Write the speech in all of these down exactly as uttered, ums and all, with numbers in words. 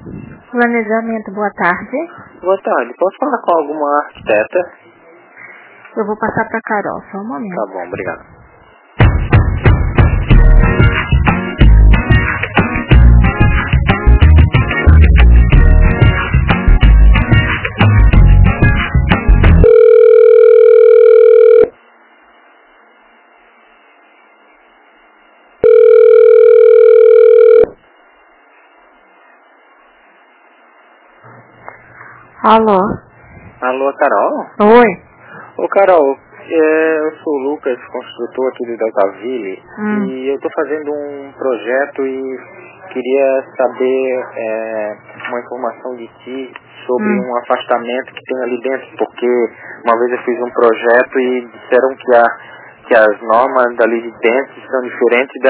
Planejamento, boa tarde. Boa tarde, posso falar com alguma arquiteta? Eu vou passar para Carol, só um momento. Tá bom, obrigado. Alô? Alô, Carol? Oi? Ô, Carol, é, eu sou o Lucas, construtor aqui do Deltaville, hum. e eu tô fazendo um projeto e queria saber é, uma informação de ti sobre hum. um afastamento que tem ali dentro, porque uma vez eu fiz um projeto e disseram que, a, que as normas dali de dentro são diferentes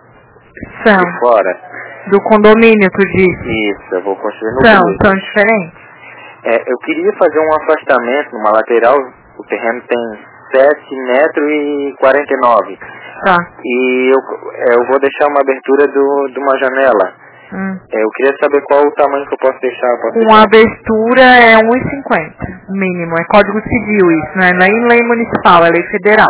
das são. de fora. Do condomínio, tu disse? Isso, eu vou construir no São, condomínio. são diferentes? É, eu queria fazer um afastamento numa lateral, o terreno tem sete metros e quarenta e nove. Tá. E eu, é, eu vou deixar uma abertura do, de uma janela. Hum. É, eu queria saber qual o tamanho que eu posso deixar. Eu posso Com deixar... abertura é um e cinquenta, mínimo. É código civil isso, não é nem lei municipal, é lei federal.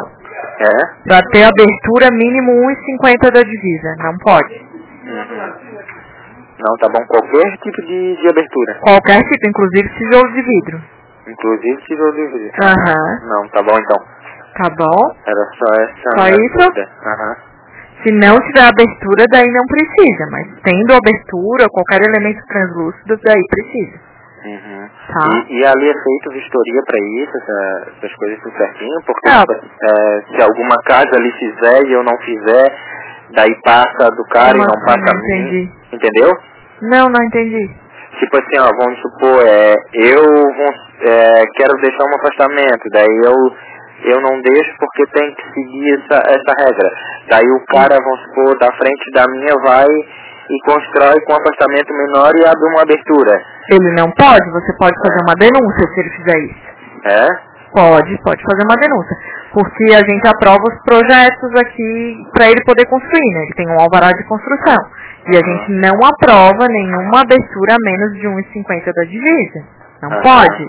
É? Pra ter abertura, mínimo um e cinquenta da divisa, não pode. Uhum. Não, tá bom. Qualquer tipo de, de abertura. Qualquer tipo, inclusive tijolo de vidro. Inclusive tijolo de vidro. Aham. Uhum. Não, tá bom então. Tá bom? Era só essa. Só isso? Aham. Uhum. Se não tiver abertura, daí não precisa. Mas tendo abertura, qualquer elemento translúcido, daí precisa. Uhum. Tá. E, e ali é feito vistoria pra isso, essa, essas coisas tudo certinho? Porque é. é, se alguma casa ali fizer e eu não fizer, daí passa do cara Como e não assim? passa a Não mim. entendi. Entendeu? Não, não entendi. Tipo assim, ó, vamos supor, é, eu vou, é, quero deixar um afastamento, daí eu, eu não deixo porque tem que seguir essa, essa regra. Daí o cara, vamos supor, da frente da minha vai e constrói com um afastamento menor e abre uma abertura. Ele não pode? Você pode fazer uma denúncia se ele fizer isso. É? Pode, pode fazer uma denúncia. Porque a gente aprova os projetos aqui para ele poder construir, né? Ele tem um alvará de construção. E a gente não aprova nenhuma abertura a menos de um e cinquenta da divisa. Não Uhum. pode.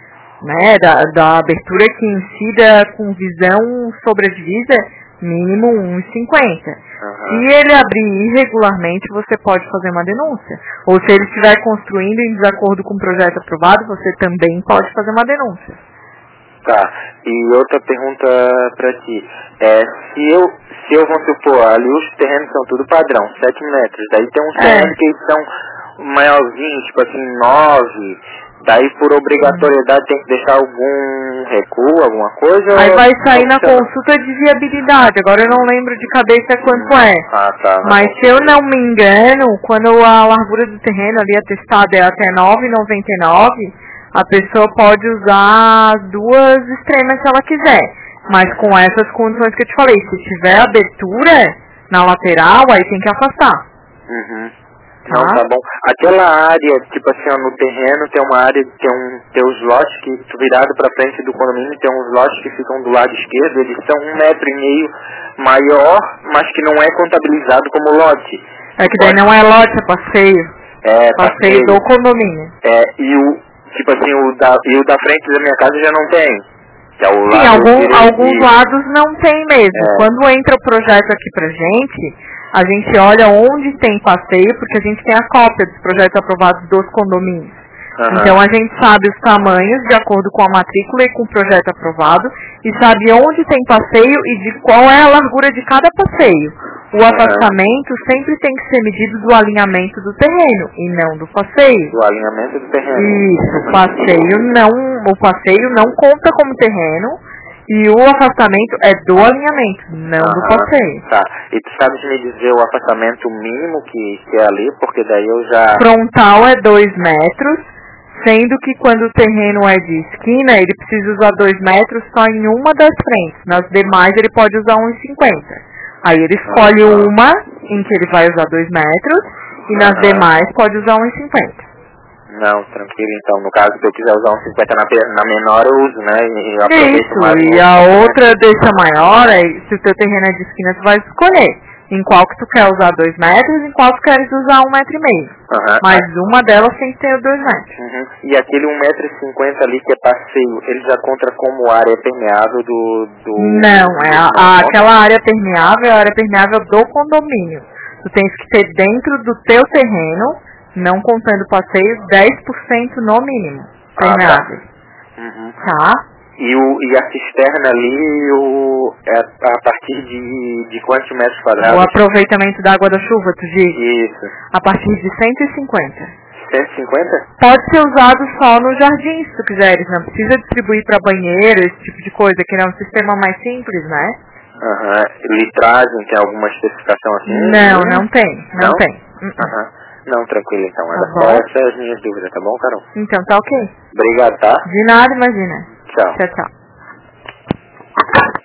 Né? Da, da abertura que incida com visão sobre a divisa, mínimo um e cinquenta. Uhum. Se ele abrir irregularmente, você pode fazer uma denúncia. Ou se ele estiver construindo em desacordo com o projeto aprovado, você também pode fazer uma denúncia. Tá, e outra pergunta pra ti, é, se eu, se eu vou supor, ali os terrenos são tudo padrão, sete metros, daí tem uns É. terrenos que são maiorzinhos, tipo assim, nove, daí por obrigatoriedade tem que deixar algum recuo, alguma coisa? Aí ou vai sair na funciona? consulta de viabilidade, agora eu não lembro de cabeça quanto é. Ah, tá. Mas se eu não me engano, quando a largura do terreno ali atestada é até nove e noventa e nove, a pessoa pode usar as duas extremas se ela quiser. Mas com essas condições que eu te falei, se tiver abertura na lateral, aí tem que afastar. Uhum. Tá? Não, tá bom. Aquela área, tipo assim, ó, no terreno tem uma área, tem, um, tem os lotes que, tu virado pra frente do condomínio, tem uns lotes que ficam do lado esquerdo, eles são um metro e meio maior, mas que não é contabilizado como lote. É que daí não é lote, é passeio. É, Passeio passeio. do condomínio. É, e o, tipo assim, o da, e o da frente da minha casa já não tem. Que é o Sim, lado algum, direito. alguns lados não tem mesmo. É. Quando entra o projeto aqui pra gente, a gente olha onde tem passeio, porque a gente tem a cópia dos projetos aprovados dos condomínios. Uhum. Então a gente sabe os tamanhos de acordo com a matrícula e com o projeto aprovado e sabe onde tem passeio e de qual é a largura de cada passeio. O Uhum. afastamento sempre tem que ser medido do alinhamento do terreno e não do passeio. Do alinhamento do terreno. Isso, o passeio não, o passeio não conta como terreno e o afastamento é do alinhamento, não Uhum. do passeio. Tá. E tu sabes me dizer o afastamento mínimo que, que é ali, porque daí eu já... Frontal é dois metros. Sendo que quando o terreno é de esquina, ele precisa usar dois metros só em uma das frentes. Nas demais, ele pode usar um e cinquenta. Aí ele escolhe Uhum. uma em que ele vai usar dois metros e nas Uhum. demais pode usar um e cinquenta. Não, tranquilo. Então, no caso, se eu quiser usar um cinquenta na, pe- na menor, eu uso, né? E eu aproveito Isso, mais e um a cinquenta. outra deixa maior, aí, se o teu terreno é de esquina, tu vai escolher. em qual que tu quer usar dois metros e em qual tu queres usar um metro e meio. Uhum. Mas uma delas tem que ter dois metros. Uhum. E aquele um metro e cinquenta ali que é passeio, ele já conta como área permeável do... do Não, é a, a, do... aquela área permeável é a área permeável do condomínio. Tu tens que ter dentro do teu terreno, não contando passeio, dez por cento no mínimo permeável. Ah, tá. Uhum. Tá? E, o, e a cisterna ali, o, é a partir de, de quantos metros quadrados? O aproveitamento da água da chuva, tu diz? Isso. A partir de cento e cinquenta. cento e cinquenta? Pode ser usado só no jardim, se tu quiseres. Não precisa distribuir para banheiro, esse tipo de coisa, que é um sistema mais simples, né? Aham. Uhum. Litragem, tem alguma especificação assim? Não, não tem. Não, não? tem. Aham. Uhum. Não, tranquilo então. Era Tá só essas as minhas dúvidas, tá bom, Carol? Então tá ok. Obrigado, tá? De nada, imagina. Tchau. Tchau, tchau.